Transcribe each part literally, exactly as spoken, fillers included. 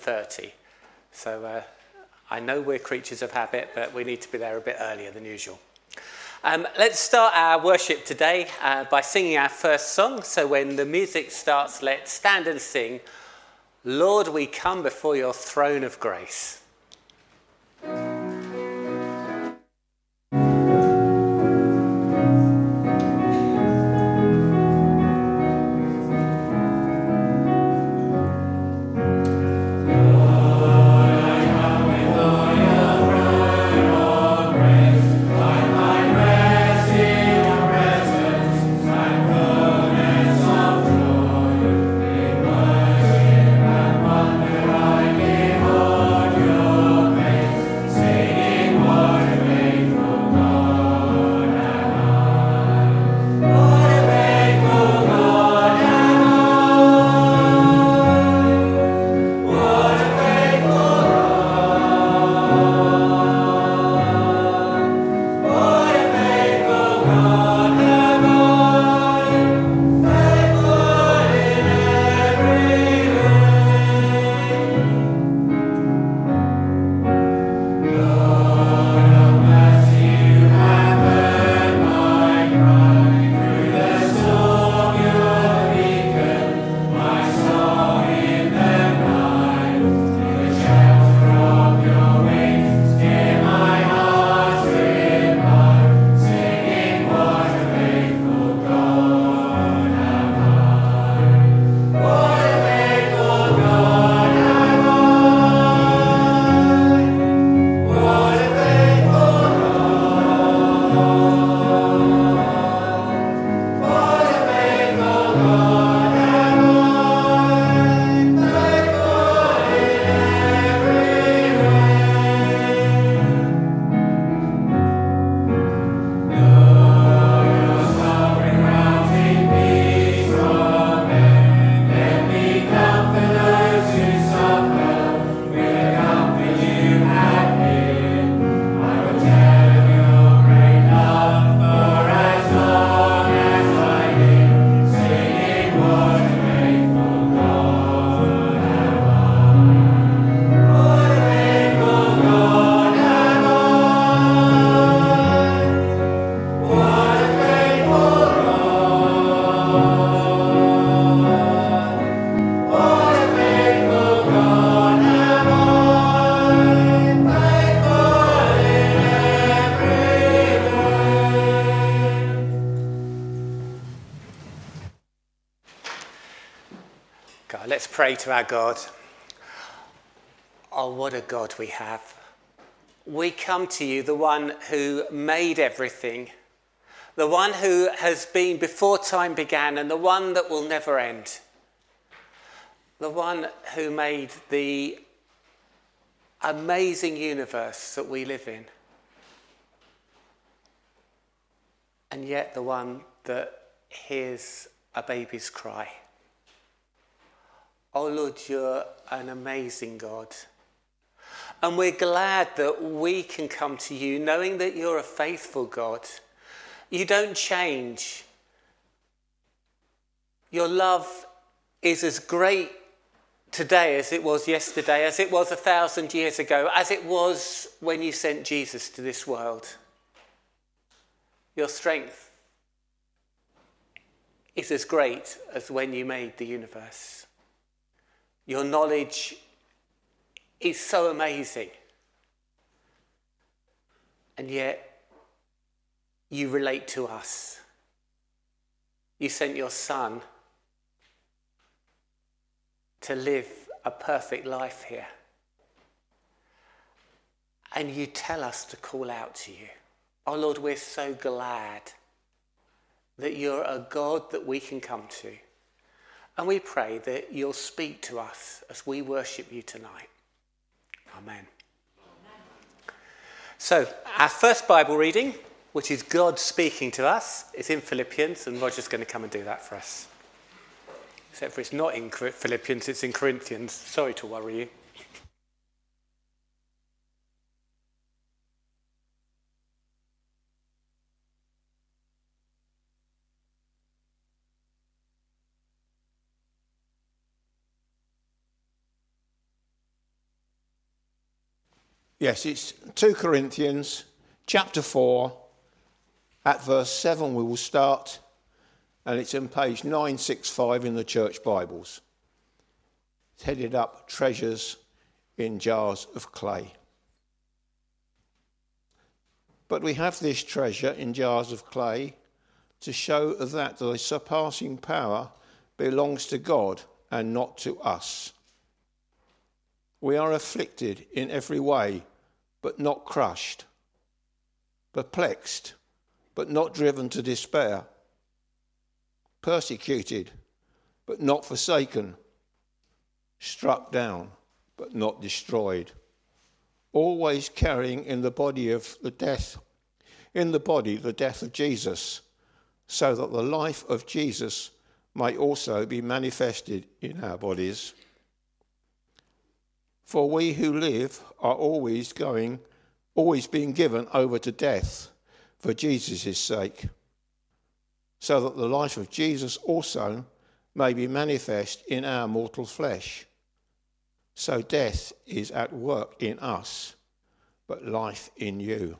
thirty. So uh, I know we're creatures of habit, but we need to be there a bit earlier than usual. Um, let's start our worship today uh, by singing our first song. So when the music starts, let's stand and sing, Lord, we come before your throne of grace. Pray to our God. Oh, what a God we have. We come to you, the one who made everything, the one who has been before time began, and the one that will never end. The one who made the amazing universe that we live in. And yet the one that hears a baby's cry. Oh Lord, you're an amazing God. And we're glad that we can come to you knowing that you're a faithful God. You don't change. Your love is as great today as it was yesterday, as it was a thousand years ago, as it was when you sent Jesus to this world. Your strength is as great as when you made the universe. Your knowledge is so amazing. And yet, you relate to us. You sent your Son to live a perfect life here. And you tell us to call out to you. Oh Lord, we're so glad that you're a God that we can come to. And we pray that you'll speak to us as we worship you tonight. Amen. Amen. So, our first Bible reading, which is God speaking to us, is in Philippians, and Roger's going to come and do that for us. Except for it's not in Philippians, it's in Corinthians. Sorry to worry you. Yes, it's two Corinthians chapter four. At verse seven we will start, and it's on page nine sixty-five in the church Bibles. It's headed up Treasures in Jars of Clay. But we have this treasure in jars of clay to show that the surpassing power belongs to God and not to us. We are afflicted in every way, but not crushed, perplexed, but not driven to despair, persecuted, but not forsaken, struck down, but not destroyed, always carrying in the body of the death, in the body the death of Jesus, so that the life of Jesus may also be manifested in our bodies. For we who live are always going, always being given over to death for Jesus' sake, so that the life of Jesus also may be manifest in our mortal flesh. So death is at work in us, but life in you.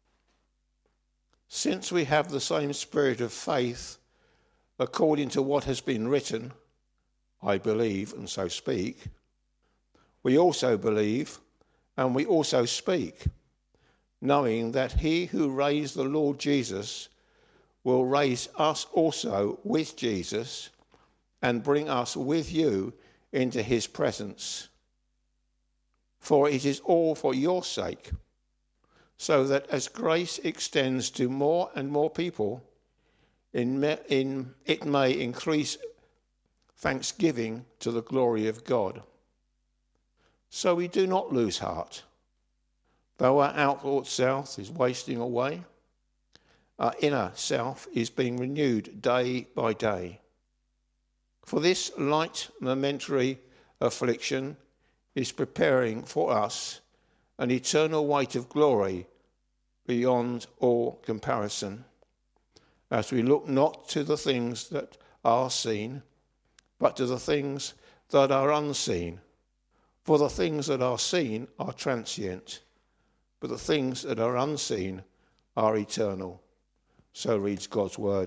Since we have the same spirit of faith, according to what has been written, I believe and so speak, we also believe and we also speak, knowing that he who raised the Lord Jesus will raise us also with Jesus and bring us with you into his presence. For it is all for your sake, so that as grace extends to more and more people, in, in, it may increase thanksgiving to the glory of God. So we do not lose heart. Though our outward self is wasting away, our inner self is being renewed day by day. For this light momentary affliction is preparing for us an eternal weight of glory beyond all comparison, as we look not to the things that are seen, but to the things that are unseen. For the things that are seen are transient, but the things that are unseen are eternal. So reads God's word.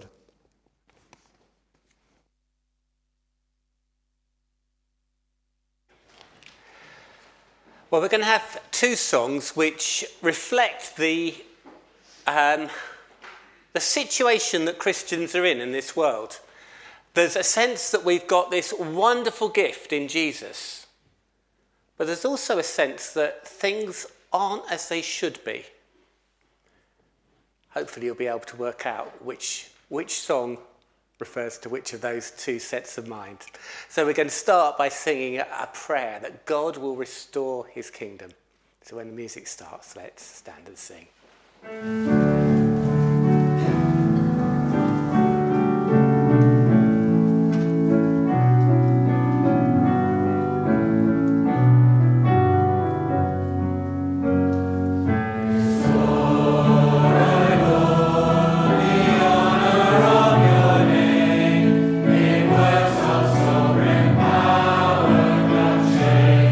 Well, we're going to have two songs which reflect the um, the situation that Christians are in in this world. There's a sense that we've got this wonderful gift in Jesus, but there's also a sense that things aren't as they should be. Hopefully you'll be able to work out which which song refers to which of those two sets of mind. So we're going to start by singing a prayer that God will restore his kingdom. So when the music starts, let's stand and sing.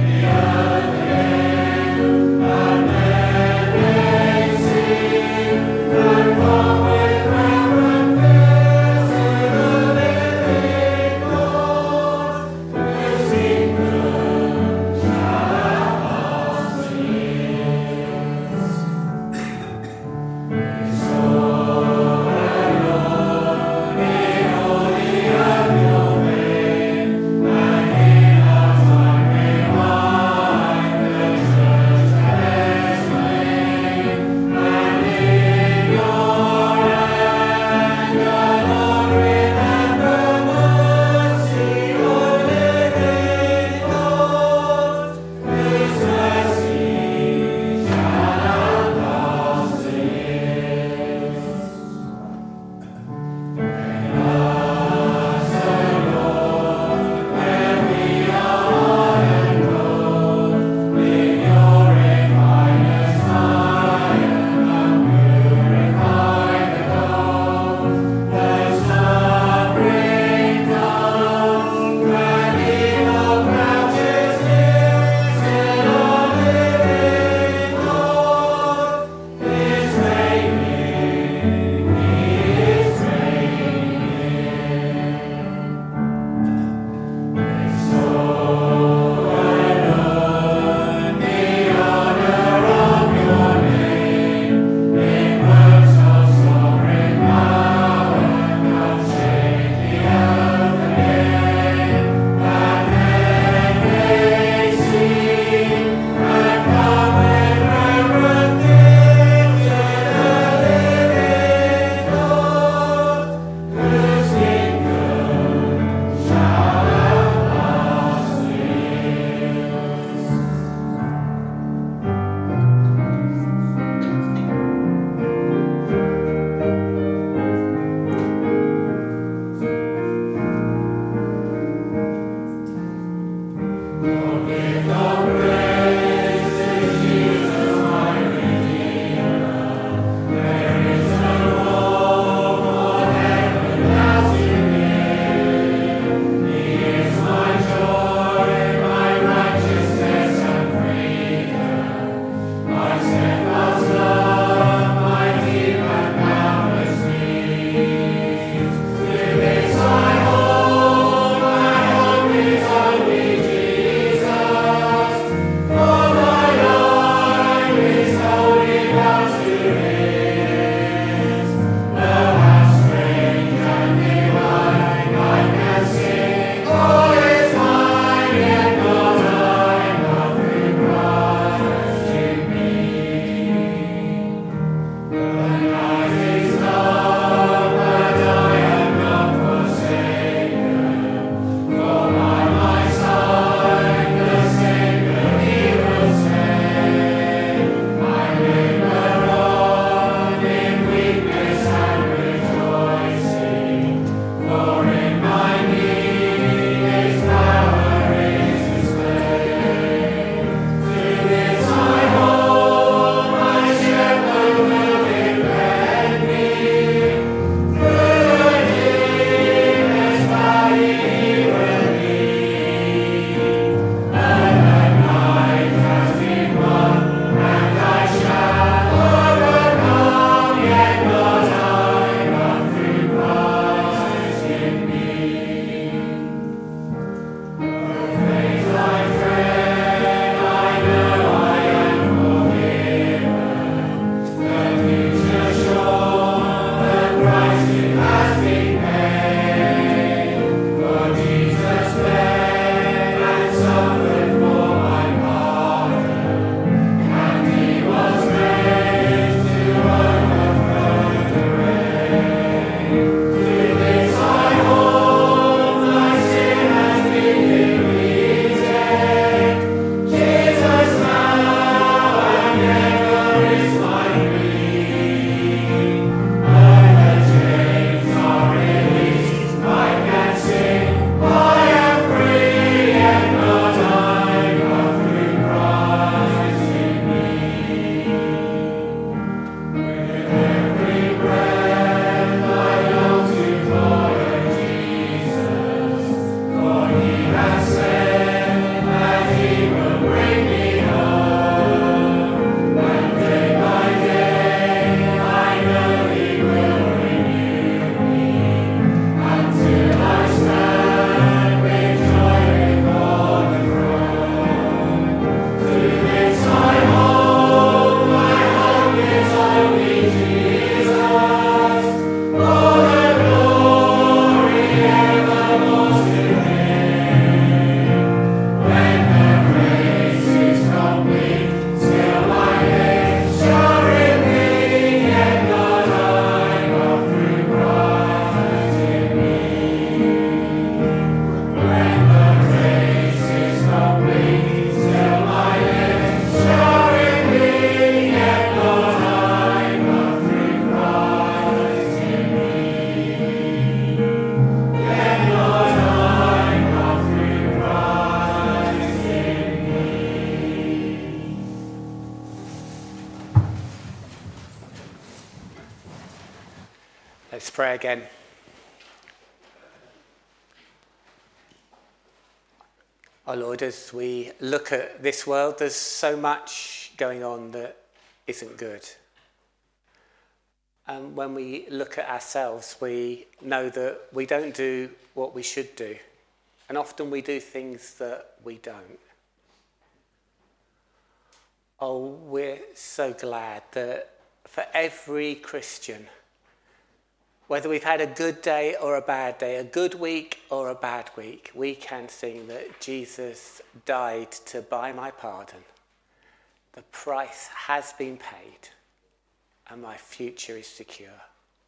Amen. Let's pray again. Our Lord, as we look at this world, there's so much going on that isn't good. And when we look at ourselves, we know that we don't do what we should do. And often we do things that we don't. Oh, we're so glad that for every Christian, whether we've had a good day or a bad day, a good week or a bad week, we can sing that Jesus died to buy my pardon. The price has been paid and my future is secure.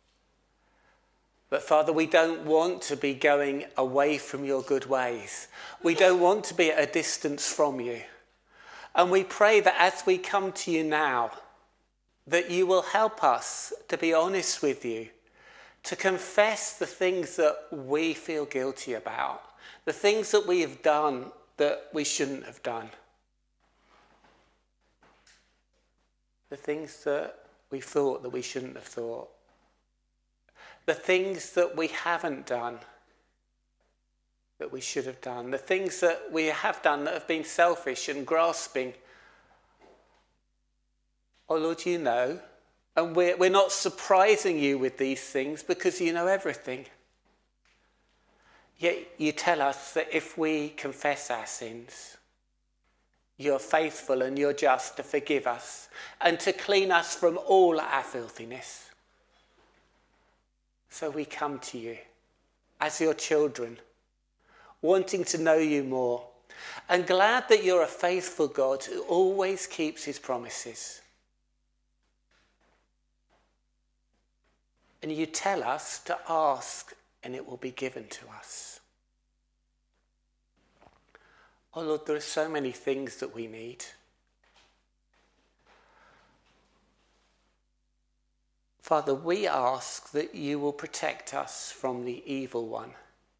But Father, we don't want to be going away from your good ways. We don't want to be at a distance from you. And we pray that as we come to you now, that you will help us to be honest with you, to confess the things that we feel guilty about, the things that we have done that we shouldn't have done, the things that we thought that we shouldn't have thought, the things that we haven't done that we should have done, the things that we have done that have been selfish and grasping. Oh Lord, you know. And we're, we're not surprising you with these things because you know everything. Yet you tell us that if we confess our sins, you're faithful and you're just to forgive us and to clean us from all our filthiness. So we come to you as your children, wanting to know you more, and glad that you're a faithful God who always keeps his promises. And you tell us to ask and it will be given to us. Oh Lord, there are so many things that we need. Father, we ask that you will protect us from the evil one.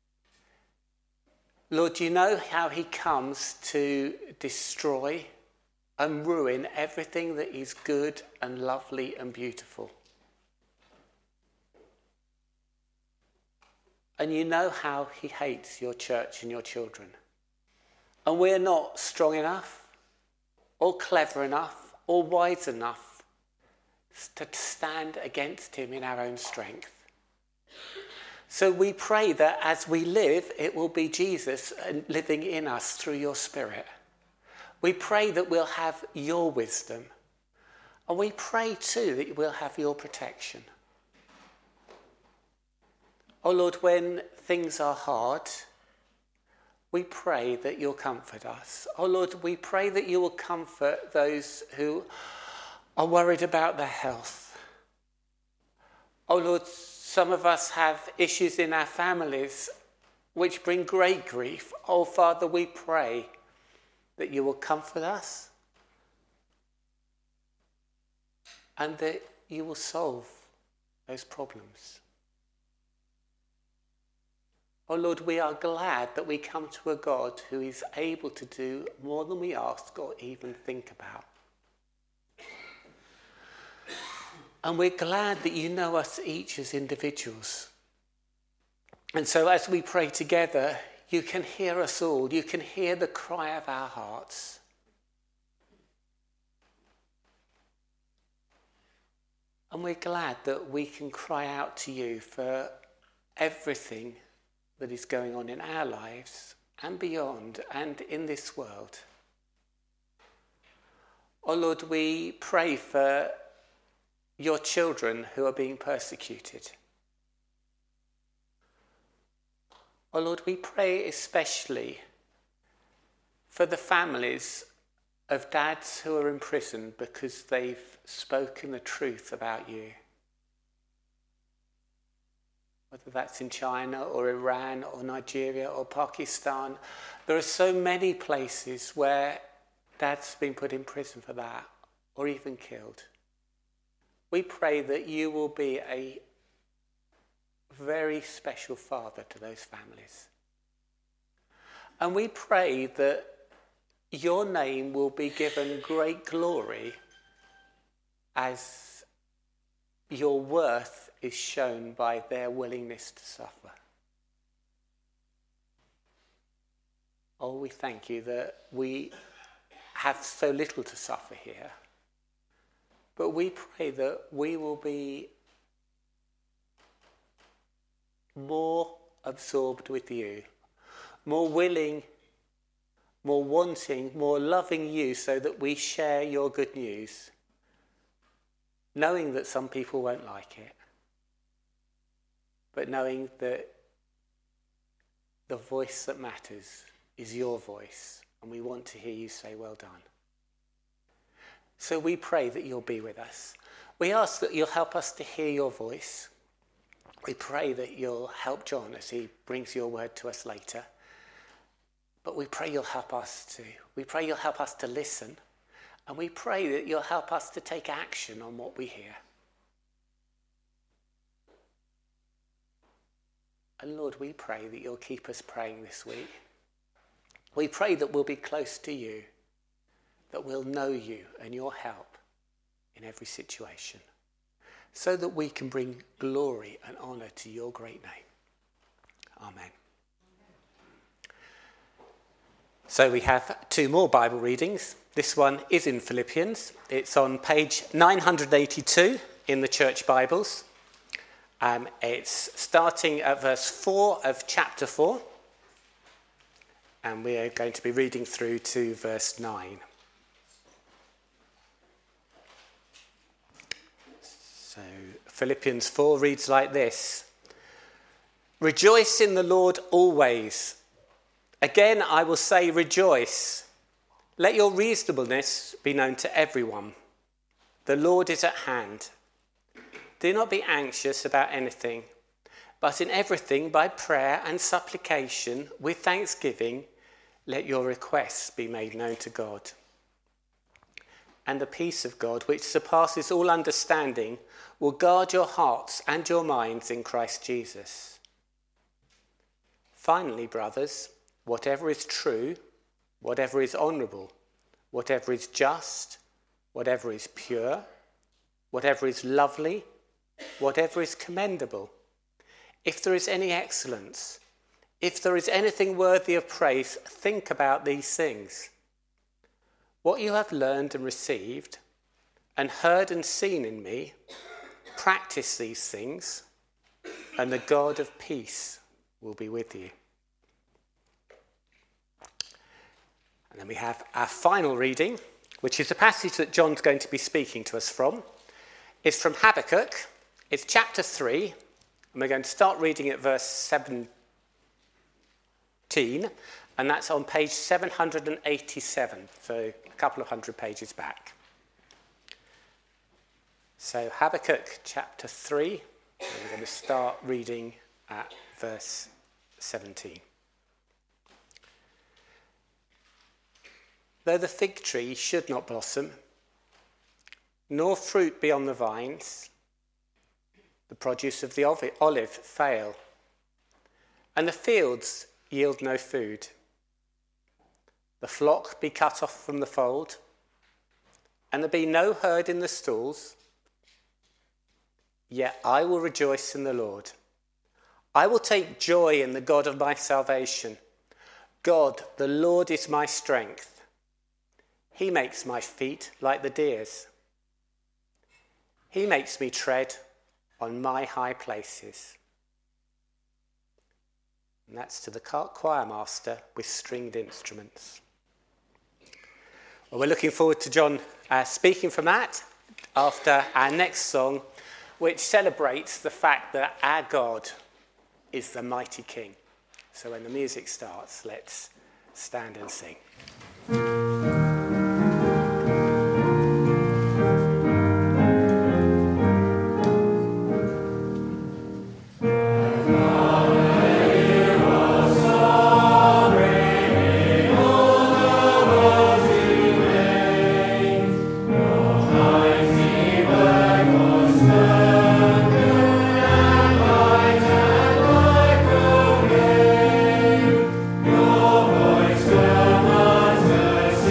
Lord, you know how he comes to destroy and ruin everything that is good and lovely and beautiful. And you know how he hates your church and your children. And we're not strong enough or clever enough or wise enough to stand against him in our own strength. So we pray that as we live, it will be Jesus living in us through your Spirit. We pray that we'll have your wisdom. And we pray too that we'll have your protection. Oh Lord, when things are hard, we pray that you'll comfort us. Oh Lord, we pray that you will comfort those who are worried about their health. Oh Lord, some of us have issues in our families which bring great grief. Oh Father, we pray that you will comfort us and that you will solve those problems. Oh Lord, we are glad that we come to a God who is able to do more than we ask or even think about. And we're glad that you know us each as individuals. And so as we pray together, you can hear us all. You can hear the cry of our hearts. And we're glad that we can cry out to you for everything that is going on in our lives and beyond and in this world. Oh Lord, we pray for your children who are being persecuted. Oh Lord, we pray especially for the families of dads who are in prison because they've spoken the truth about you. Whether that's in China or Iran or Nigeria or Pakistan, there are so many places where dad's been put in prison for that or even killed. We pray that you will be a very special father to those families. And we pray that your name will be given great glory as your worth is shown by their willingness to suffer. Oh, we thank you that we have so little to suffer here. But we pray that we will be more absorbed with you, more willing, more wanting, more loving you, so that we share your good news, knowing that some people won't like it, but knowing that the voice that matters is your voice, and we want to hear you say, well done. So we pray that you'll be with us. We ask that you'll help us to hear your voice. We pray that you'll help John as he brings your word to us later. But we pray you'll help us too. We pray you'll help us to listen. And we pray that you'll help us to take action on what we hear. And Lord, we pray that you'll keep us praying this week. We pray that we'll be close to you, that we'll know you and your help in every situation, so that we can bring glory and honour to your great name. Amen. So we have two more Bible readings. This one is in Philippians. It's on page nine hundred eighty-two in the church Bibles. Um, it's starting at verse four of chapter four. And we are going to be reading through to verse nine. So Philippians four reads like this. Rejoice in the Lord always. Again, I will say rejoice. Let your reasonableness be known to everyone. The Lord is at hand. Do not be anxious about anything, but in everything by prayer and supplication with thanksgiving, let your requests be made known to God. And the peace of God, which surpasses all understanding, will guard your hearts and your minds in Christ Jesus. Finally, brothers, whatever is true, whatever is honourable, whatever is just, whatever is pure, whatever is lovely, whatever is commendable, if there is any excellence, if there is anything worthy of praise, think about these things. What you have learned and received, and heard and seen in me, practice these things, and the God of peace will be with you. And then we have our final reading, which is a passage that John's going to be speaking to us from. It's from Habakkuk. It's chapter three, and we're going to start reading at verse seventeen, and that's on page seven hundred eighty-seven, so a couple of hundred pages back. So Habakkuk chapter three, and we're going to start reading at verse seventeen. Though the fig tree should not blossom, nor fruit be on the vines, the produce of the olive fail, and the fields yield no food, the flock be cut off from the fold, and there be no herd in the stalls, yet I will rejoice in the Lord. I will take joy in the God of my salvation. God, the Lord, is my strength. He makes my feet like the deer's. He makes me tread on my high places. And that's to the choir master with stringed instruments. Well, we're looking forward to John uh, speaking from that after our next song, which celebrates the fact that our God is the mighty King. So when the music starts, let's stand and sing. Your voice commands us.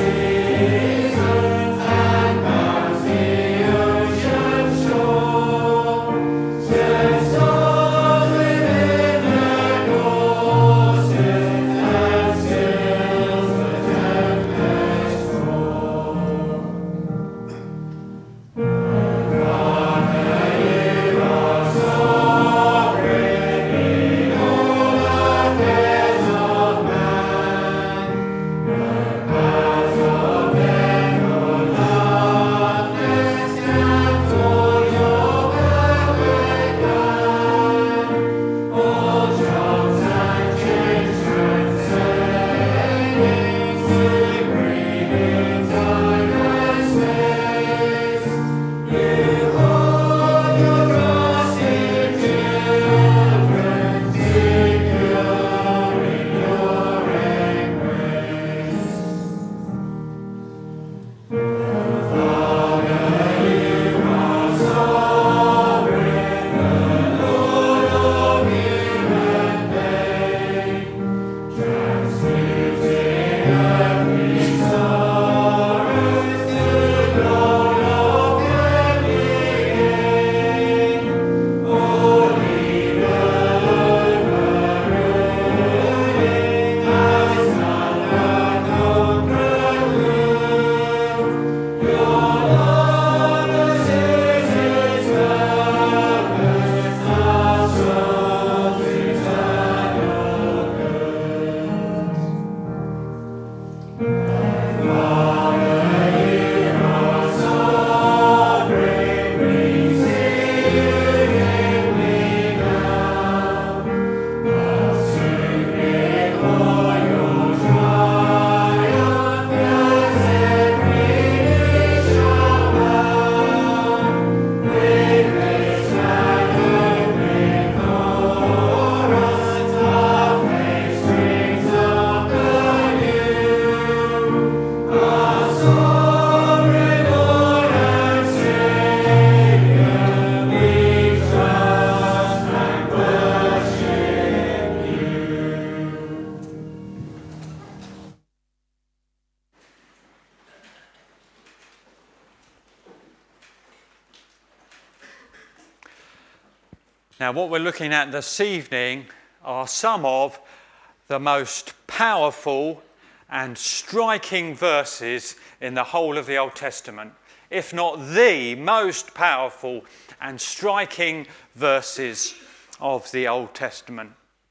Now, what we're looking at this evening are some of the most powerful and striking verses in the whole of the Old Testament, if not the most powerful and striking verses of the Old Testament.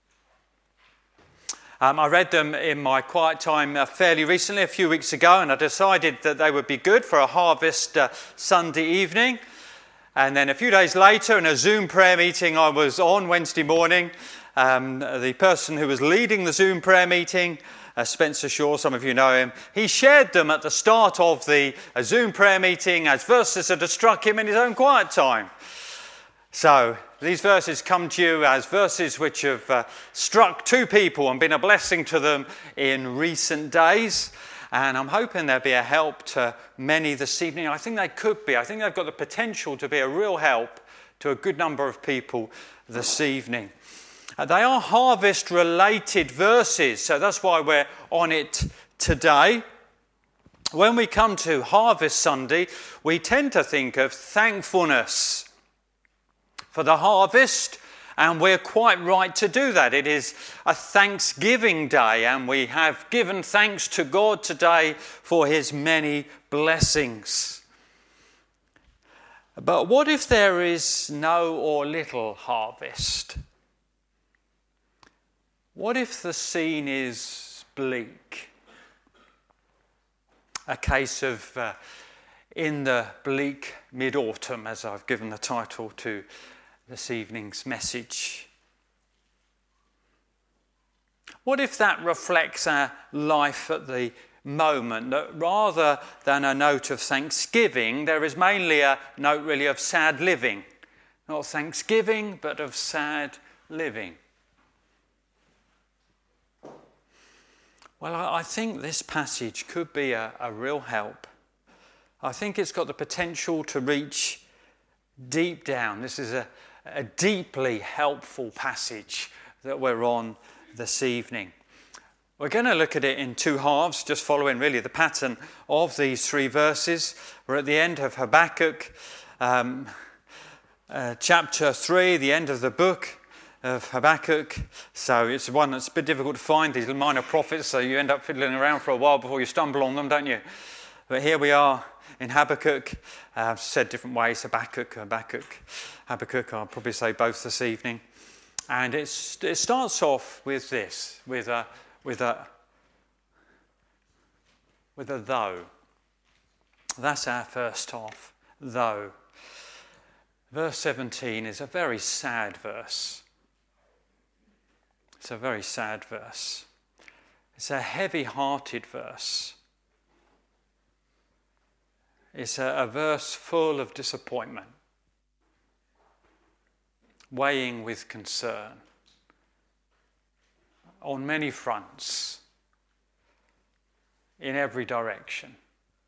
Um, I read them in my quiet time uh, fairly recently, a few weeks ago, and I decided that they would be good for a Harvest uh, Sunday evening. And then a few days later, in a Zoom prayer meeting I was on Wednesday morning, um, the person who was leading the Zoom prayer meeting, uh, Spencer Shaw, some of you know him, he shared them at the start of the uh, Zoom prayer meeting as verses that had struck him in his own quiet time. So these verses come to you as verses which have uh, struck two people and been a blessing to them in recent days. And I'm hoping they'll be a help to many this evening. I think they could be. I think they've got the potential to be a real help to a good number of people this evening. Uh, they are harvest-related verses, so that's why we're on it today. When we come to Harvest Sunday, we tend to think of thankfulness for the harvest, and we're quite right to do that. It is a Thanksgiving day, and we have given thanks to God today for his many blessings. But what if there is no or little harvest? What if the scene is bleak? A case of uh, in the bleak mid-autumn, as I've given the title to this evening's message. What if that reflects our life at the moment, that rather than a note of thanksgiving, there is mainly a note really of sad living? Not thanksgiving, but of sad living. Well, I think this passage could be a, a real help. I think it's got the potential to reach deep down. This is a A deeply helpful passage that we're on this evening. We're going to look at it in two halves, just following really the pattern of these three verses. We're at the end of Habakkuk, um, uh, chapter three, the end of the book of Habakkuk. So it's one that's a bit difficult to find, these minor prophets, so you end up fiddling around for a while before you stumble on them, don't you? But here we are in Habakkuk. Uh, I've said different ways, Habakkuk, Habakkuk, Habakkuk, I'll probably say both this evening. And it's, it starts off with this, with a, with a, with a though. That's our first half, though. Verse seventeen is a very sad verse. It's a very sad verse. It's a heavy-hearted verse. It's a, a verse full of disappointment, weighing with concern on many fronts, in every direction.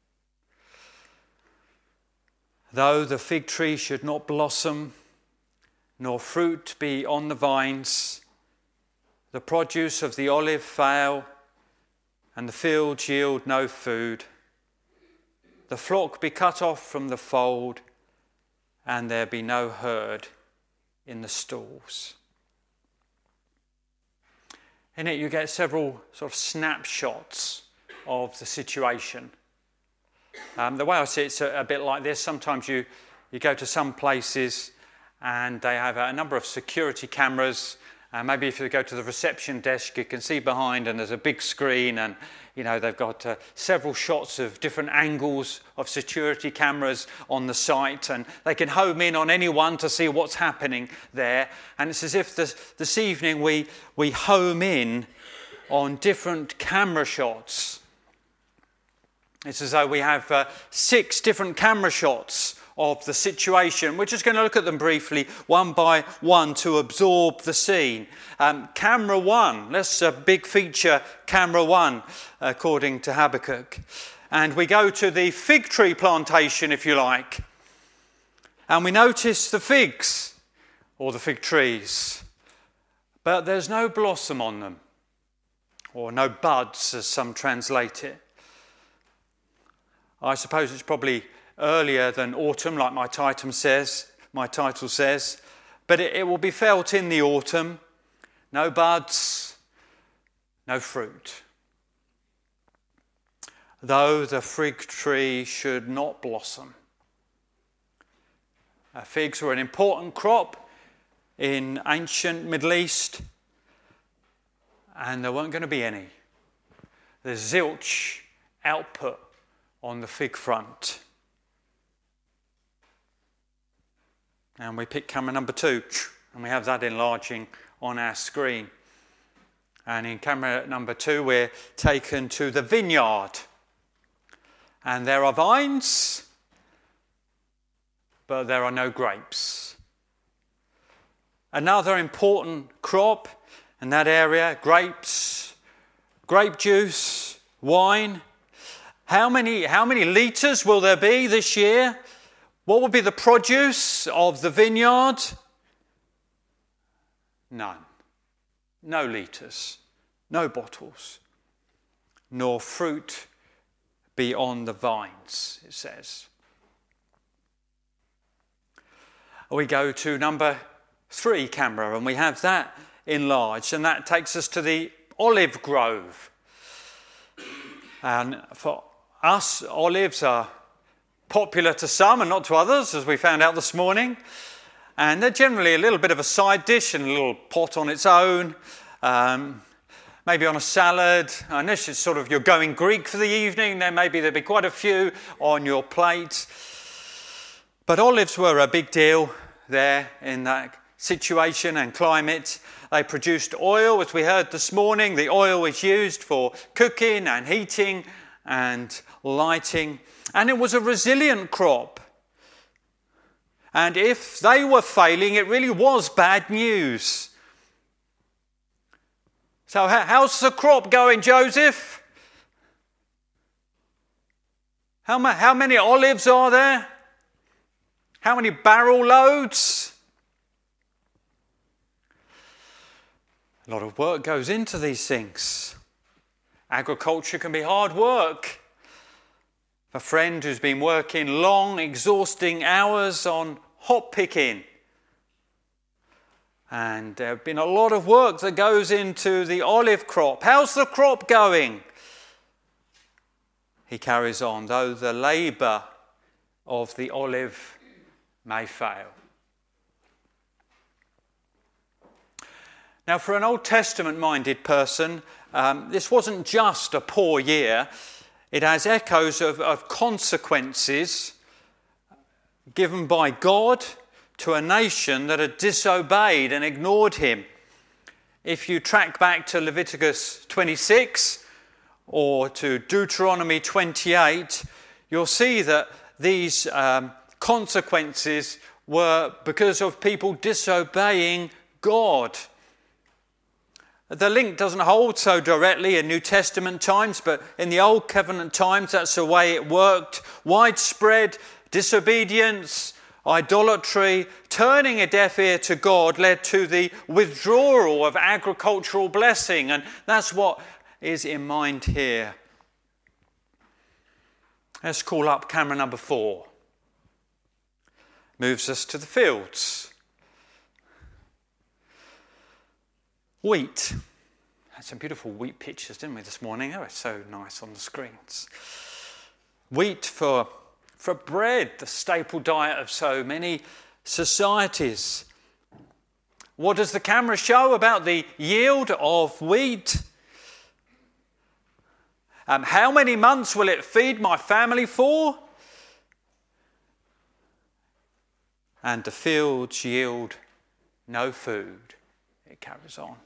Though the fig tree should not blossom, nor fruit be on the vines, the produce of the olive fail, and the fields yield no food, the flock be cut off from the fold, and there be no herd in the stalls. In it you get several sort of snapshots of the situation. Um, the way I see it, it's a, a bit like this. Sometimes you, you go to some places and they have a number of security cameras. Uh, maybe if you go to the reception desk, you can see behind and there's a big screen, and you know they've got uh, several shots of different angles of security cameras on the site, and they can home in on anyone to see what's happening there. And it's as if this, this evening we, we home in on different camera shots. It's as though we have uh, six different camera shots of the situation. We're just going to look at them briefly, one by one, to absorb the scene. Um, camera one, that's a big feature, camera one, according to Habakkuk. And we go to the fig tree plantation, if you like, and we notice the figs, or the fig trees, but there's no blossom on them, or no buds, as some translate it. I suppose it's probably earlier than autumn, like my title says, my title says, but it, it will be felt in the autumn. No buds, no fruit. Though the fig tree should not blossom. Uh, figs were an important crop in ancient Middle East, and there weren't going to be any. There's zilch output on the fig front. And we pick camera number two, and we have that enlarging on our screen. And in camera number two, we're taken to the vineyard. And there are vines, but there are no grapes. Another important crop in that area, grapes, grape juice, wine. How many, how many litres will there be this year? What will be the produce of the vineyard? None. No litres, no bottles, nor fruit beyond the vines, it says. We go to number three camera, and we have that enlarged, and that takes us to the olive grove. And for us, olives are popular to some and not to others, as we found out this morning. And they're generally a little bit of a side dish and a little pot on its own, um, maybe on a salad. And this is sort of you're going Greek for the evening. Then maybe there'll be quite a few on your plate. But olives were a big deal there in that situation and climate. They produced oil, as we heard this morning. The oil is used for cooking and heating and lighting. And it was a resilient crop. And if they were failing, it really was bad news. So how's the crop going, Joseph? How, ma- how many olives are there? How many barrel loads? A lot of work goes into these things. Agriculture can be hard work. A friend who's been working long, exhausting hours on hop picking. And there have been a lot of work that goes into the olive crop. How's the crop going? He carries on, though the labour of the olive may fail. Now, for an Old Testament-minded person, um, this wasn't just a poor year. It has echoes of, of consequences given by God to a nation that had disobeyed and ignored him. If you track back to Leviticus twenty-six or to Deuteronomy twenty-eight, you'll see that these um, consequences were because of people disobeying God. The link doesn't hold so directly in New Testament times, but in the Old Covenant times, that's the way it worked. Widespread disobedience, idolatry, turning a deaf ear to God led to the withdrawal of agricultural blessing, and that's what is in mind here. Let's call up camera number four. Moves us to the fields. Wheat. Had some beautiful wheat pictures, didn't we, this morning? They were so nice on the screens. Wheat for, for bread, the staple diet of so many societies. What does the camera show about the yield of wheat? Um, how many months will it feed my family for? And the fields yield no food. It carries on.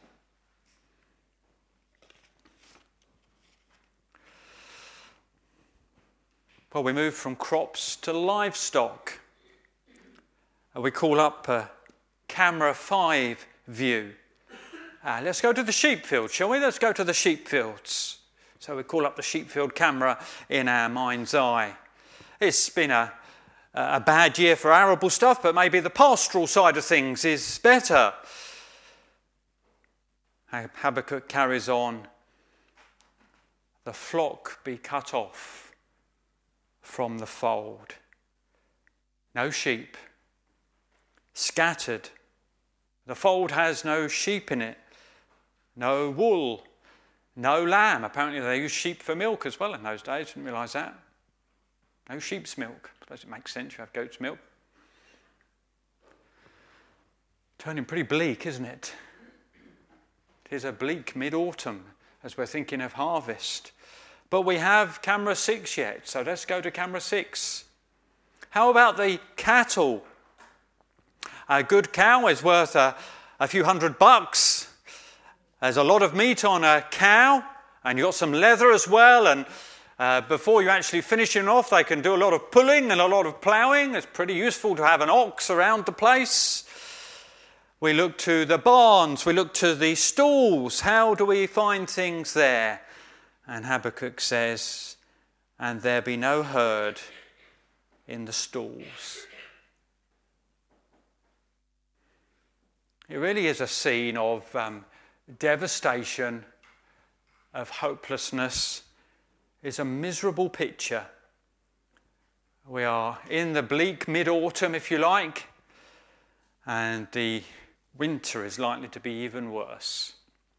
Well, we move from crops to livestock. We call up a camera five view. Uh, let's go to the sheep field, shall we? Let's go to the sheep fields. So we call up the sheep field camera in our mind's eye. It's been a, a bad year for arable stuff, but maybe the pastoral side of things is better. Habakkuk carries on. The flock be cut off from the fold. No sheep, scattered The fold has no sheep in it, no wool, no lamb. Apparently they used sheep for milk as well in those days. Didn't realise that. No sheep's milk. I suppose it makes sense. You have goat's milk. Turning pretty bleak, isn't it? It is a bleak mid-autumn as we're thinking of harvest. But we have camera six yet, so let's go to camera six. How about the cattle? A good cow is worth a, a few hundred bucks. There's a lot of meat on a cow, and you've got some leather as well, and uh, before you actually finish it off, they can do a lot of pulling and a lot of ploughing. It's pretty useful to have an ox around the place. We look to the barns, we look to the stalls. How do we find things there? And Habakkuk says, and there be no herd in the stalls. It really is a scene of um, devastation, of hopelessness. It's a miserable picture. We are in the bleak mid-autumn, if you like, and the winter is likely to be even worse.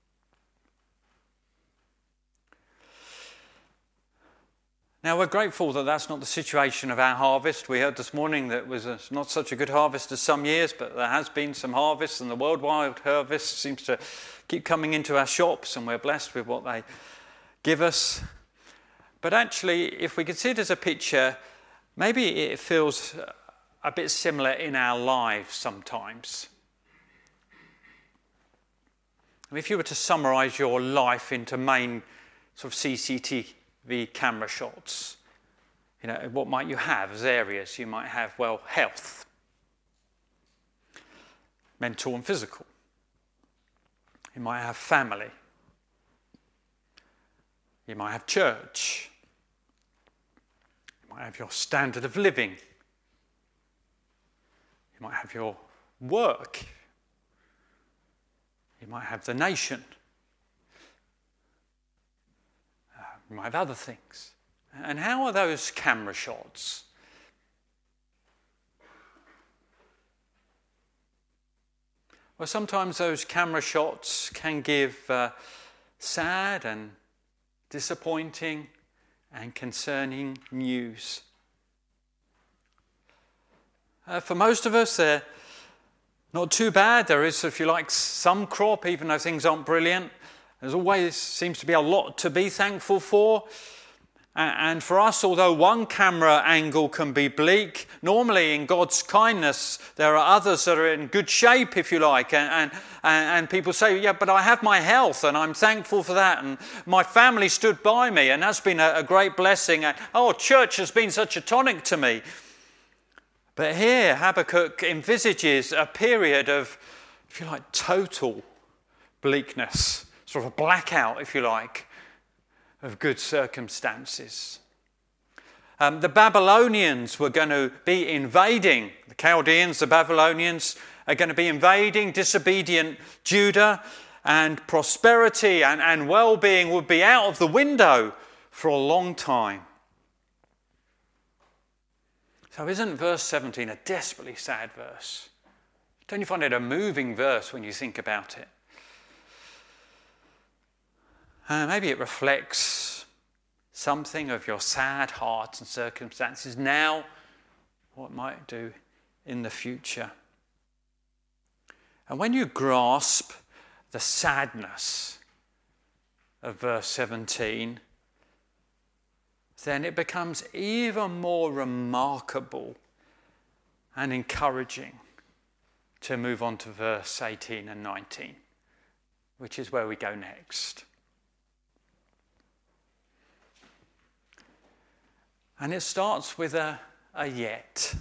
Now, we're grateful that that's not the situation of our harvest. We heard this morning that it was a, not such a good harvest as some years, but there has been some harvest, and the worldwide harvest seems to keep coming into our shops, and we're blessed with what they give us. But actually, if we could see it as a picture, maybe it feels a bit similar in our lives sometimes. I mean, if you were to summarise your life into main sort of C C T V camera shots, you know, what might you have as areas? You might have, well, health, mental and physical. You might have family. You might have church. You might have your standard of living. You might have your work. You might have the nation. Uh, you might have other things. And how are those camera shots? Well, sometimes those camera shots can give uh, sad and disappointing and concerning news. Uh, for most of us, they're not too bad. There is, if you like, some crop, even though things aren't brilliant. There's always seems to be a lot to be thankful for. And for us, although one camera angle can be bleak, normally in God's kindness, there are others that are in good shape, if you like. And, and, and people say, yeah, but I have my health and I'm thankful for that. And my family stood by me and that's been a, a great blessing. And, oh, church has been such a tonic to me. But here, Habakkuk envisages a period of, if you like, total bleakness, sort of a blackout, if you like, of good circumstances. Um, the Babylonians were going to be invading, the Chaldeans, the Babylonians, are going to be invading disobedient Judah, and prosperity and, and well-being would be out of the window for a long time. So isn't verse seventeen a desperately sad verse? Don't you find it a moving verse when you think about it? Uh, maybe it reflects something of your sad heart and circumstances now, what it might do in the future. And when you grasp the sadness of verse seventeen, then it becomes even more remarkable and encouraging to move on to verse eighteen and nineteen, which is where we go next. And it starts with a, a yet.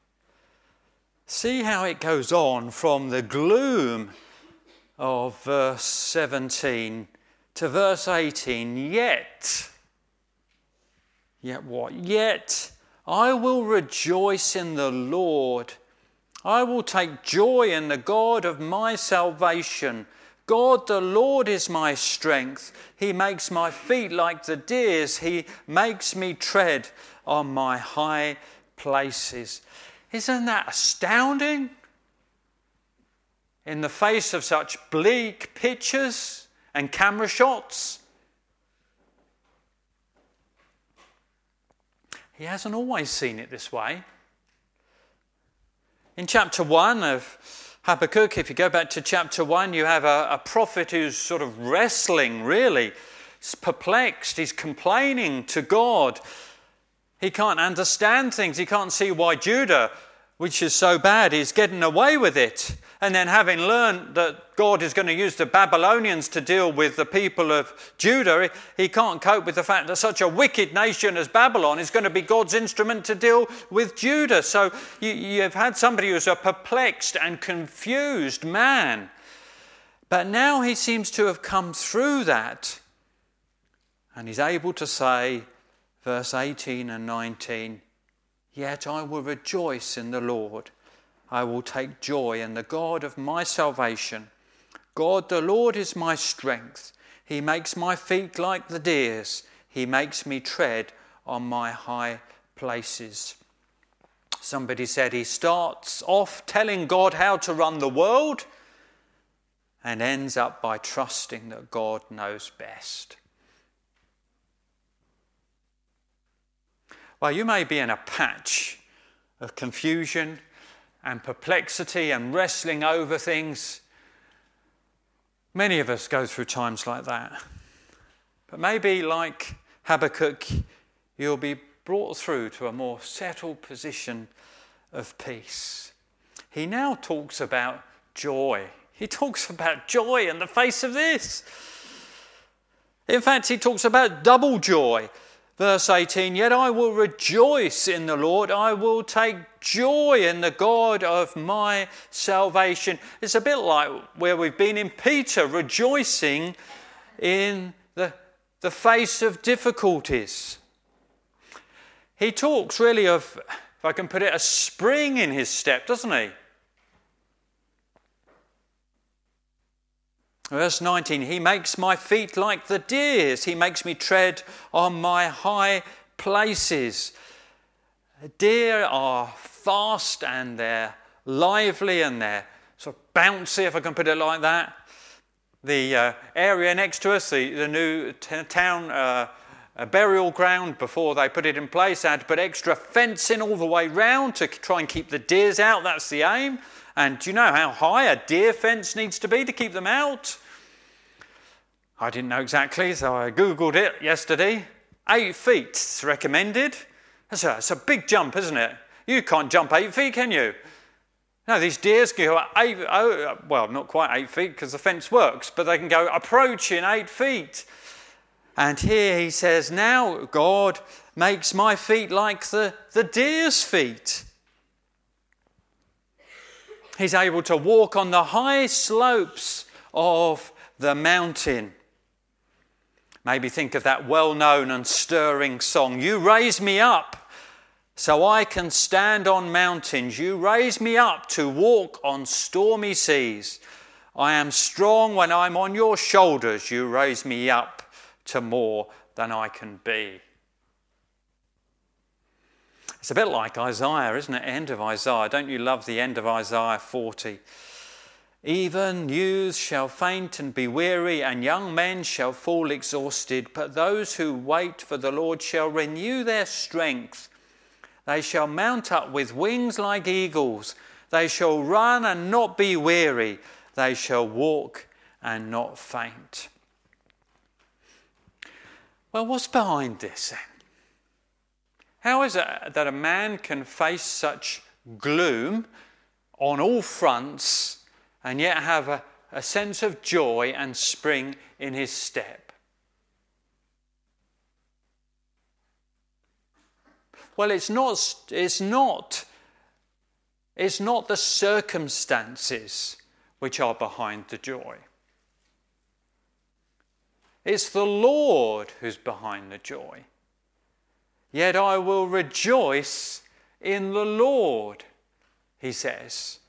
See how it goes on from the gloom of verse seventeen to verse eighteen. Yet, yet what? Yet I will rejoice in the Lord. I will take joy in the God of my salvation. God the Lord is my strength. He makes my feet like the deer's. He makes me tread on my high places. Isn't that astounding? in the face of such bleak pictures and camera shots? He hasn't always seen it this way. In chapter one of Habakkuk, if you go back to chapter one, you have a, a prophet who's sort of wrestling, really. He's perplexed, he's complaining to God. He can't understand things. He can't see why Judah, which is so bad, is getting away with it. And then having learned that God is going to use the Babylonians to deal with the people of Judah, he can't cope with the fact that such a wicked nation as Babylon is going to be God's instrument to deal with Judah. So you, you've had somebody who's a perplexed and confused man. But now he seems to have come through that. And he's able to say, verse eighteen and nineteen, "Yet I will rejoice in the Lord. I will take joy in the God of my salvation. God the Lord is my strength. He makes my feet like the deer's. He makes me tread on my high places." Somebody said he starts off telling God how to run the world and ends up by trusting that God knows best. Well, you may be in a patch of confusion and perplexity and wrestling over things. Many of us go through times like that. But maybe, like Habakkuk, you'll be brought through to a more settled position of peace. He now talks about joy. He talks about joy in the face of this. In fact, he talks about double joy. Verse eighteen, "Yet I will rejoice in the Lord. I will take joy in the God of my salvation." It's a bit like where we've been in Peter, rejoicing in the, the face of difficulties. He talks really of, if I can put it, a spring in his step, doesn't he? Verse nineteen, "He makes my feet like the deer's. He makes me tread on my high places." Deer are fast and they're lively and they're sort of bouncy, if I can put it like that. The uh, area next to us, the, the new t- town uh, burial ground, before they put it in place, they had to put extra fencing all the way round to try and keep the deers out. That's the aim. And do you know how high a deer fence needs to be to keep them out? I didn't know exactly, so I Googled it yesterday. Eight feet is recommended. That's a, that's a big jump, isn't it? You can't jump eight feet, can you? No, these deers can go eight, oh, well, not quite eight feet because the fence works, but they can go approaching eight feet. And here he says, now God makes my feet like the, the deer's feet. He's able to walk on the high slopes of the mountain. Maybe think of that well-known and stirring song. You raise me up so I can stand on mountains. You raise me up to walk on stormy seas. I am strong when I'm on your shoulders. You raise me up to more than I can be. It's a bit like Isaiah, isn't it? End of Isaiah. Don't you love the end of Isaiah forty? Even youths shall faint and be weary, and young men shall fall exhausted. But those who wait for the Lord shall renew their strength. They shall mount up with wings like eagles. They shall run and not be weary. They shall walk and not faint. Well, what's behind this then? How is it that a man can face such gloom on all fronts and yet have a, a sense of joy and spring in his step? Well, it's not, it's not, it's not the circumstances which are behind the joy. It's the Lord who's behind the joy. Yet I will rejoice in the Lord, he says.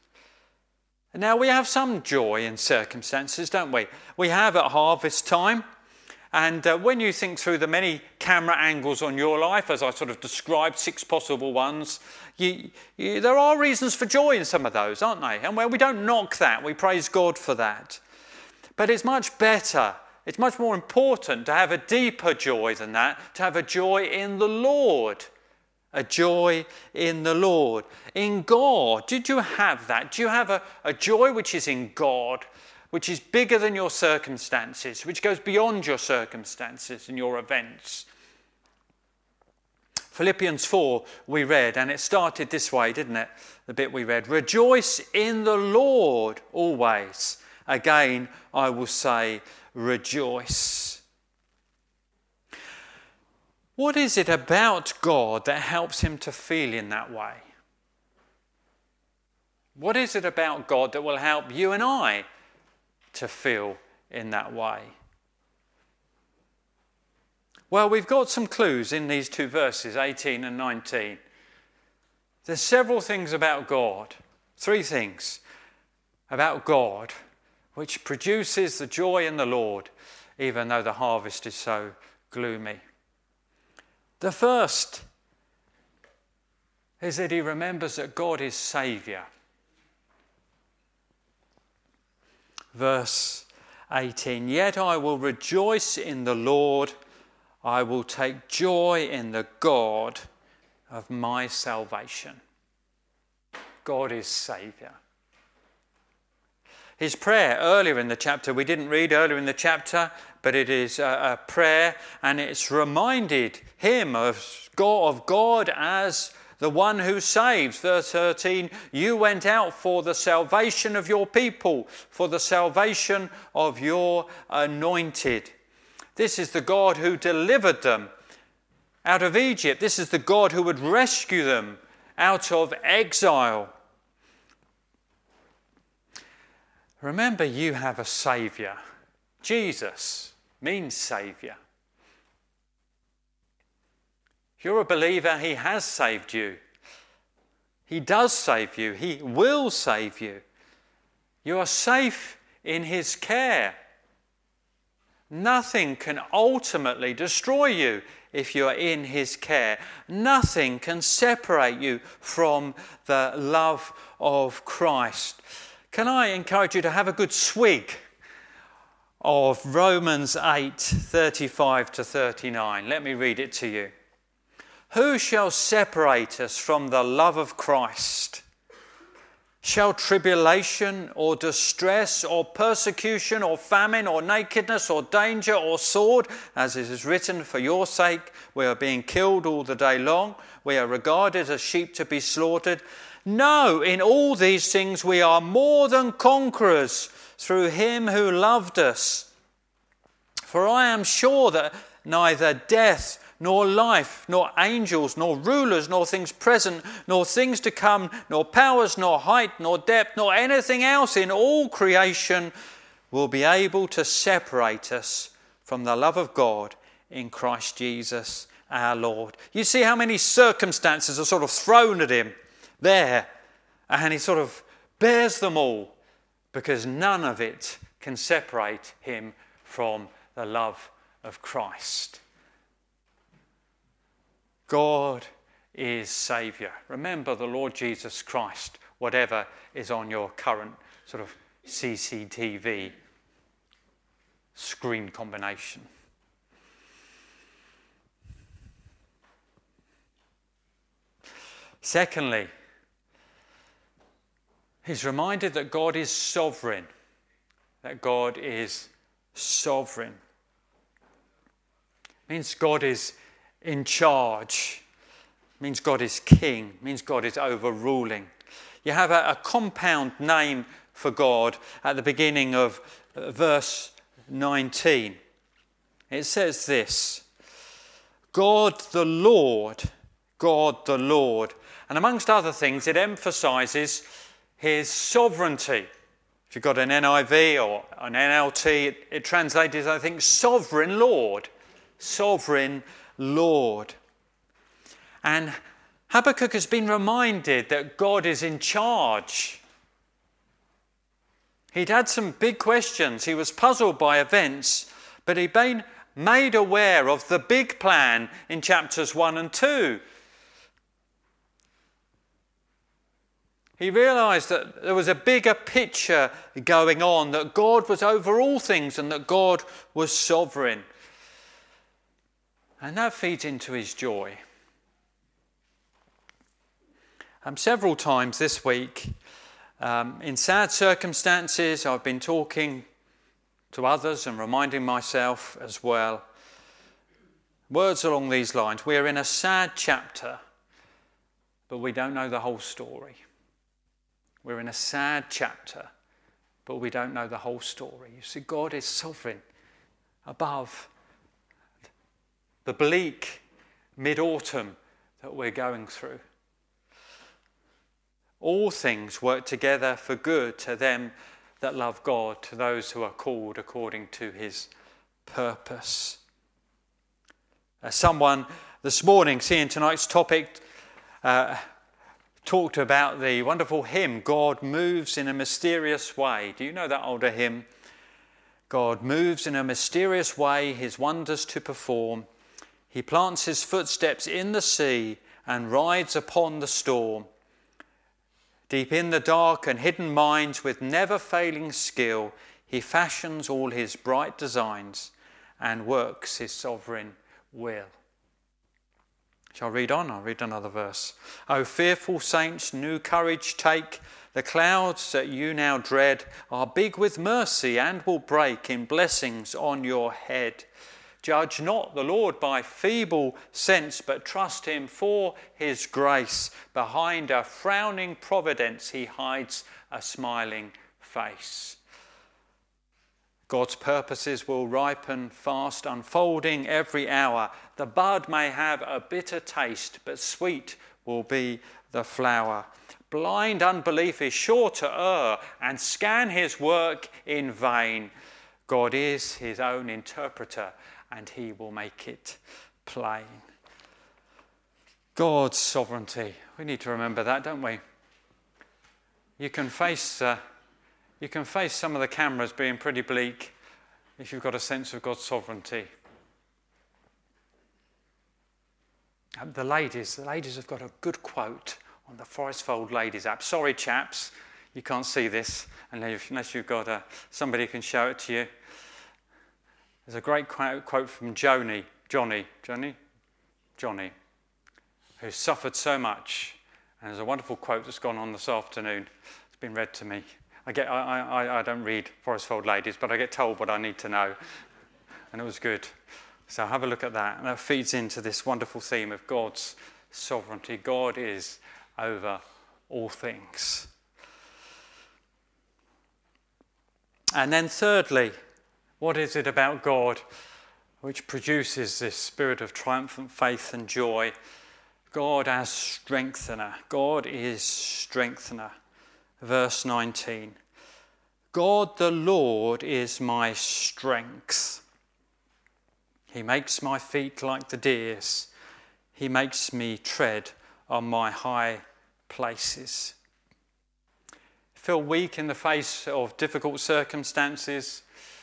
Now we have some joy in circumstances, don't we? We have at harvest time, And uh, when you think through the many camera angles on your life, as I sort of described, six possible ones, you, you, there are reasons for joy in some of those, aren't they? And well, we don't knock that. We praise God for that. But it's much better, it's much more important to have a deeper joy than that, to have a joy in the Lord. A joy in the Lord. In God. Did you have that? Do you have a, a joy which is in God, which is bigger than your circumstances, which goes beyond your circumstances and your events? Philippians four we read, and it started this way, didn't it? The bit we read. Rejoice in the Lord always. Again, I will say, rejoice. What is it about God that helps him to feel in that way? What is it about God that will help you and I to feel in that way? Well, we've got some clues in these two verses, eighteen and nineteen. There's several things about God, three things about God, which produces the joy in the Lord, even though the harvest is so gloomy. The first is that he remembers that God is Saviour. Verse eighteen, yet I will rejoice in the Lord, I will take joy in the God of my salvation. God is Saviour. His prayer earlier in the chapter, we didn't read earlier in the chapter, but it is a, a prayer, and it's reminded him of God, of God as the one who saves. Verse thirteen, you went out for the salvation of your people, for the salvation of your anointed. This is the God who delivered them out of Egypt. This is the God who would rescue them out of exile. Remember, you have a Saviour. Jesus means Saviour. If you're a believer, he has saved you. He does save you. He will save you. You are safe in his care. Nothing can ultimately destroy you if you are in his care. Nothing can separate you from the love of Christ. Can I encourage you to have a good swig of Romans eight, thirty-five to thirty-nine? Let me read it to you. Who shall separate us from the love of Christ? Shall tribulation or distress or persecution or famine or nakedness or danger or sword, as it is written, for your sake we are being killed all the day long, we are regarded as sheep to be slaughtered. No, in all these things we are more than conquerors through him who loved us. For I am sure that neither death nor life, nor angels, nor rulers, nor things present, nor things to come, nor powers, nor height, nor depth, nor anything else in all creation will be able to separate us from the love of God in Christ Jesus our Lord. You see how many circumstances are sort of thrown at him there, and he sort of bears them all because none of it can separate him from the love of Christ. God is Saviour. Remember the Lord Jesus Christ, whatever is on your current sort of C C T V screen combination. Secondly, he's reminded that God is sovereign. That God is sovereign. It means God is in charge. It means God is king. It means God is overruling. You have a, a compound name for God at the beginning of uh, verse nineteen. It says this: God the Lord, God the Lord. And amongst other things, it emphasises his sovereignty. If you've got an N I V or an N L T, it, it translates, I think, sovereign Lord. Sovereign Lord. And Habakkuk has been reminded that God is in charge. He'd had some big questions. He was puzzled by events, but he'd been made aware of the big plan in chapters one and two. He realised that there was a bigger picture going on, that God was over all things and that God was sovereign. And that feeds into his joy. Um, several times this week, um, in sad circumstances, I've been talking to others and reminding myself as well. Words along these lines: we're in a sad chapter, but we don't know the whole story. We're in a sad chapter, but we don't know the whole story. You see, God is sovereign above the bleak mid-autumn that we're going through. All things work together for good to them that love God, to those who are called according to his purpose. As someone this morning, seeing tonight's topic, uh, talked about the wonderful hymn, God Moves in a Mysterious Way. Do you know that older hymn? God moves in a mysterious way, his wonders to perform. He plants his footsteps in the sea and rides upon the storm. Deep in the dark and hidden minds, with never-failing skill, he fashions all his bright designs and works his sovereign will. Shall I read on? I'll read another verse. O fearful saints, new courage take. The clouds that you now dread are big with mercy and will break in blessings on your head. Judge not the Lord by feeble sense, but trust him for his grace. Behind a frowning providence he hides a smiling face. God's purposes will ripen fast, unfolding every hour. The bud may have a bitter taste, but sweet will be the flower. Blind unbelief is sure to err and scan his work in vain. God is his own interpreter, and he will make it plain. God's sovereignty. We need to remember that, don't we? You can face... Uh, You can face some of the cameras being pretty bleak if you've got a sense of God's sovereignty. Um, the ladies, the ladies have got a good quote on the Forest Fold Ladies app. Sorry, chaps, you can't see this unless you've got a, somebody who can show it to you. There's a great quote, quote from Joni, Johnny, Johnny, Johnny, who suffered so much. And there's a wonderful quote that's gone on this afternoon. It's been read to me. I, get, I, I, I don't read Forest Fold Ladies, but I get told what I need to know. And it was good. So have a look at that. And that feeds into this wonderful theme of God's sovereignty. God is over all things. And then thirdly, what is it about God which produces this spirit of triumphant faith and joy? God as strengthener. God is strengthener. Verse nineteen. God the Lord is my strength. He makes my feet like the deer's. He makes me tread on my high places. Feel weak in the face of difficult circumstances.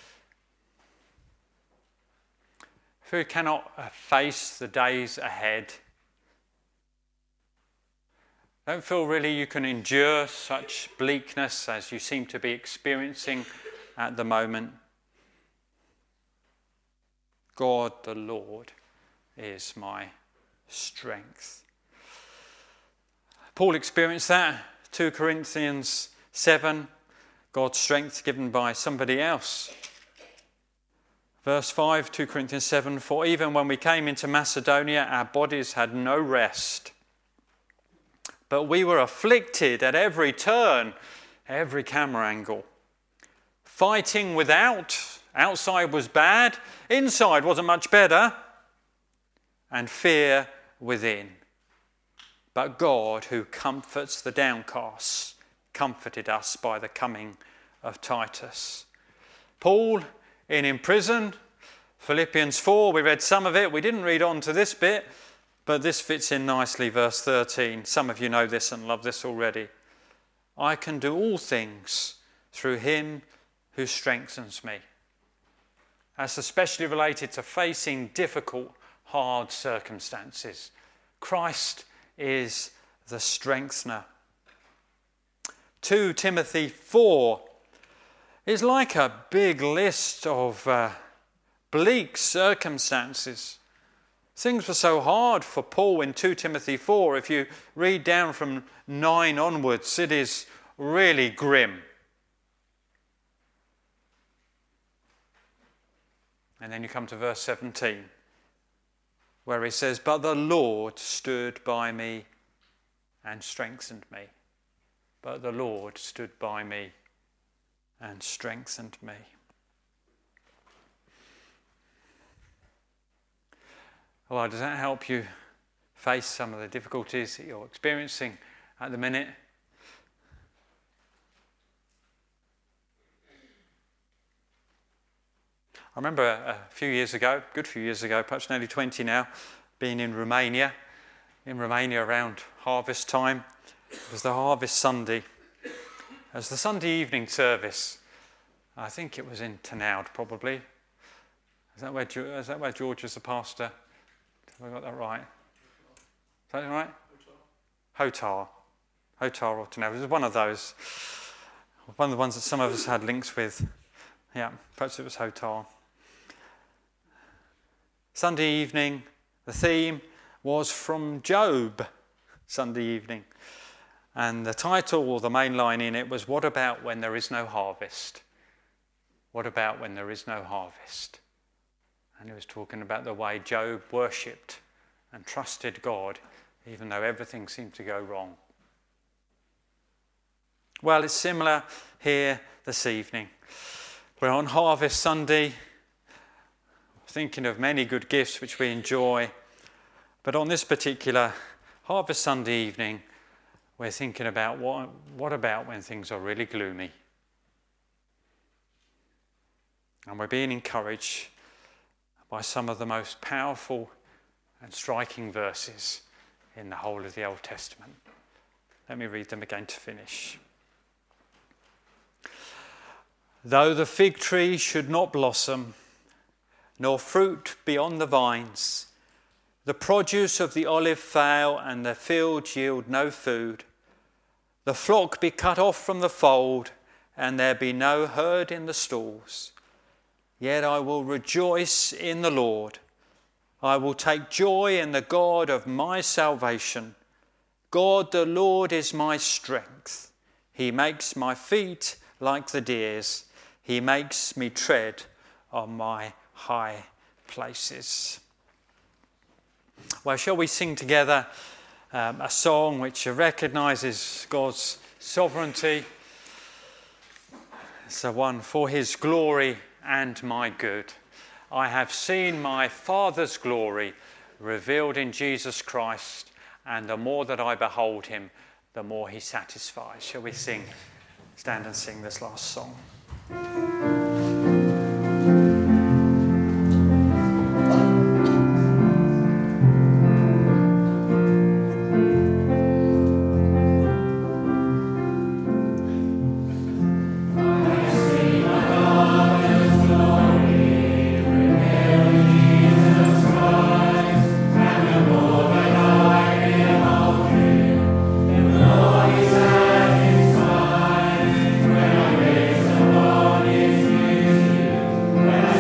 Feel you cannot face the days ahead. Don't feel really you can endure such bleakness as you seem to be experiencing at the moment. God the Lord is my strength. Paul experienced that. Second Corinthians seven, God's strength given by somebody else. Verse five, Second Corinthians seven, for even when we came into Macedonia, our bodies had no rest. But we were afflicted at every turn, every camera angle. Fighting without, outside was bad, inside wasn't much better, and fear within. But God, who comforts the downcast, comforted us by the coming of Titus. Paul, in, in prison, Philippians four, we read some of it. We didn't read on to this bit, but this fits in nicely, verse thirteen. Some of you know this and love this already. I can do all things through him who strengthens me. That's especially related to facing difficult, hard circumstances. Christ is the strengthener. Second Timothy four is like a big list of uh, bleak circumstances. Things were so hard for Paul in Second Timothy four. If you read down from nine onwards, it is really grim. And then you come to verse seventeen, where he says, "But the Lord stood by me and strengthened me." But the Lord stood by me and strengthened me. Well, does that help you face some of the difficulties that you're experiencing at the minute? I remember a few years ago, a good few years ago, perhaps nearly twenty now, being in Romania, in Romania around harvest time. It was the Harvest Sunday. It was the Sunday evening service. I think it was in Tenoud, probably. Is that where, is that where George was the pastor? Have I got that right? Is that right? Hotar. Hotar or Tenoud. It was one of those. One of the ones that some of us had links with. Yeah, perhaps it was Hotar. Sunday evening, the theme was from Job. Sunday evening. And the title or the main line in it was, "What about when there is no harvest? What about when there is no harvest?" And it was talking about the way Job worshipped and trusted God, even though everything seemed to go wrong. Well, it's similar here this evening. We're on Harvest Sunday, thinking of many good gifts which we enjoy. But on this particular Harvest Sunday evening, we're thinking about what, what about when things are really gloomy? And we're being encouraged by some of the most powerful and striking verses in the whole of the Old Testament. Let me read them again to finish. "Though the fig tree should not blossom, nor fruit be on the vines, the produce of the olive fail, and the fields yield no food, the flock be cut off from the fold, and there be no herd in the stalls, yet I will rejoice in the Lord. I will take joy in the God of my salvation. God the Lord is my strength. He makes my feet like the deer's. He makes me tread on my high places." Well, shall we sing together um, a song which recognises God's sovereignty? It's the one, "For his glory and my good. I have seen my Father's glory revealed in Jesus Christ, and the more that I behold him, the more he satisfies." Shall we sing, stand and sing this last song? When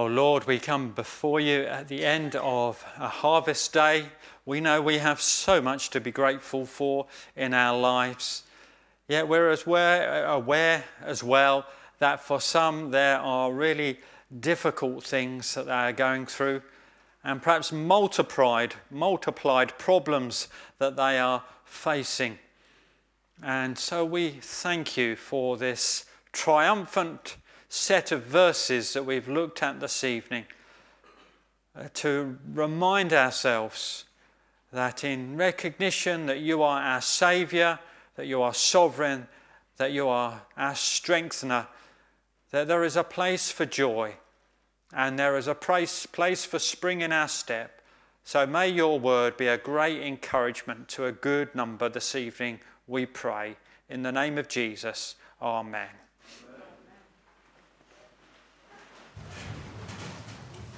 Oh Lord, we come before you at the end of a harvest day. We know we have so much to be grateful for in our lives. Yet we're as aware, aware as well that for some there are really difficult things that they are going through, and perhaps multiplied, multiplied problems that they are facing. And so we thank you for this triumphant set of verses that we've looked at this evening, uh, to remind ourselves that in recognition that you are our Saviour, that you are sovereign, that you are our strengthener, that there is a place for joy and there is a place, place for spring in our step. So may your word be a great encouragement to a good number this evening, we pray. In the name of Jesus, amen.